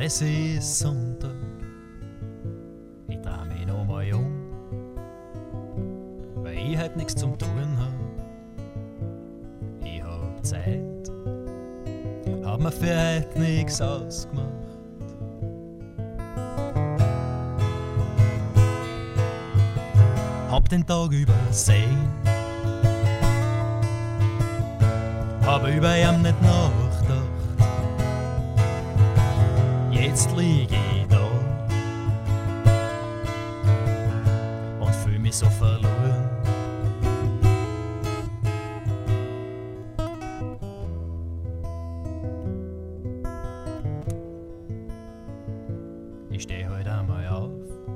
Es ist Sonntag, ich dreh mich noch mal um, weil ich halt nichts zum Tun hab. Ich hab Zeit, hab mir für heute nix ausgemacht. Hab den Tag übersehen, hab über ihm nicht nachgedacht. Jetzt lieg ich da und fühl mich so verloren. Ich steh heute einmal auf,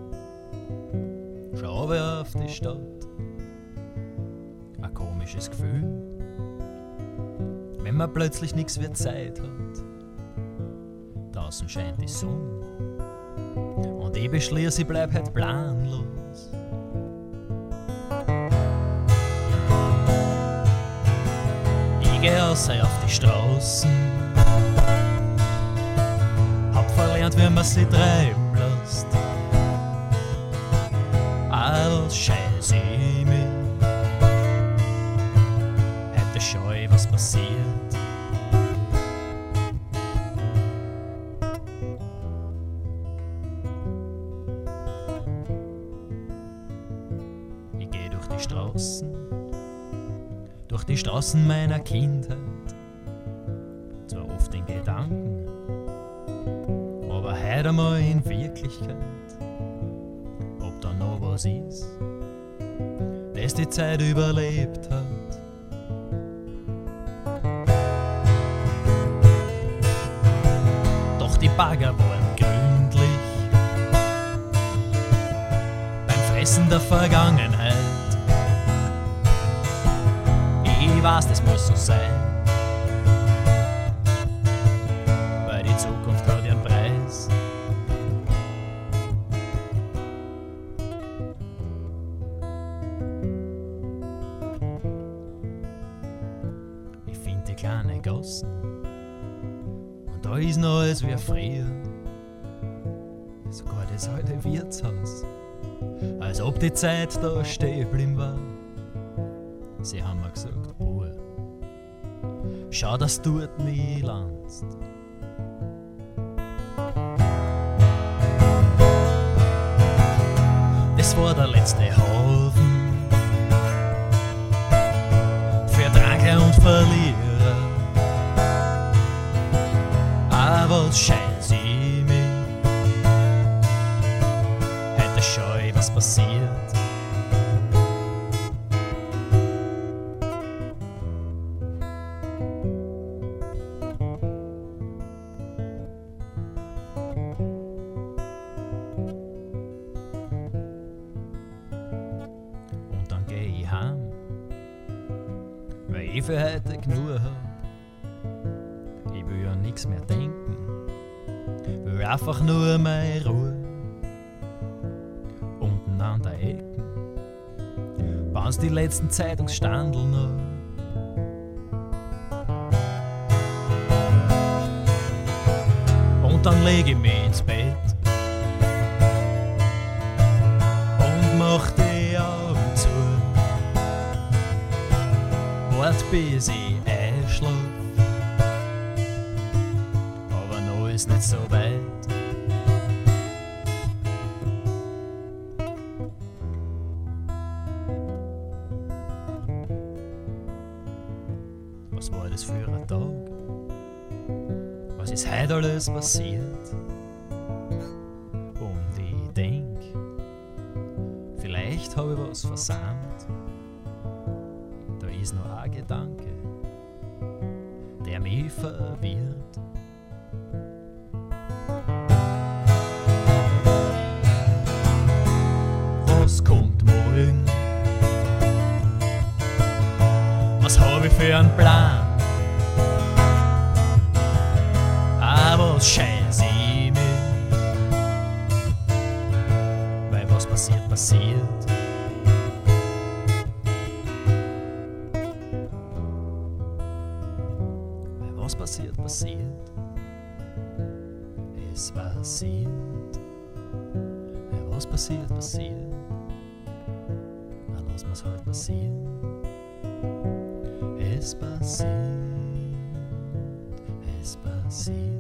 schau auf die Stadt. Ein komisches Gefühl, wenn man plötzlich nix wie Zeit hat. Draußen scheint die Sonne und ich beschließ, ich bleib halt planlos. Ich geh raus auf die Straßen, hab verlernt, wie man sie treiben lässt. Als scheiß ich mich, hätte scheu, was passiert. Durch die Straßen meiner Kindheit, zwar oft in Gedanken, aber heute einmal in Wirklichkeit. Ob da noch was ist, das die Zeit überlebt hat. Doch die Bagger waren gründlich beim Fressen der Vergangenheit. Ich weiß, das muss so sein, weil die Zukunft hat ihren Preis. Ich find die kleine Gassen und da ist noch alles wie früher. Sogar das alte Wirtshaus, als ob die Zeit da stehen geblieben war. Sie haben mir gesagt, Bruder, schau, dass du dort nie landest. Das war der letzte Hafen für Drankler und Verlierer. Aber was scheiß ich mich, hätte scheu, was passiert. Weil ich für heute genug hab. Ich will ja nix mehr denken, will einfach nur meine Ruhe. Unten an der Ecken bauen die letzten Zeitungsstandel noch. Und dann leg ich mich ins Bett und mach die Augen zu. Wart bis ich einschlaf, aber noch ist nicht so weit. Was war das für ein Tag? Was ist heute alles passiert? Und ich denk, vielleicht hab ich was versammelt. Da ist noch ein Gedanke, der mich verwirrt. Was kommt morgen? Was hab ich für einen Plan? Aber was scheiß ich mich? Weil was passiert, passiert. Was passiert, passiert. Es passiert, ja, was passiert, passiert. Na, lass mir's halt passieren. Es passiert, es passiert.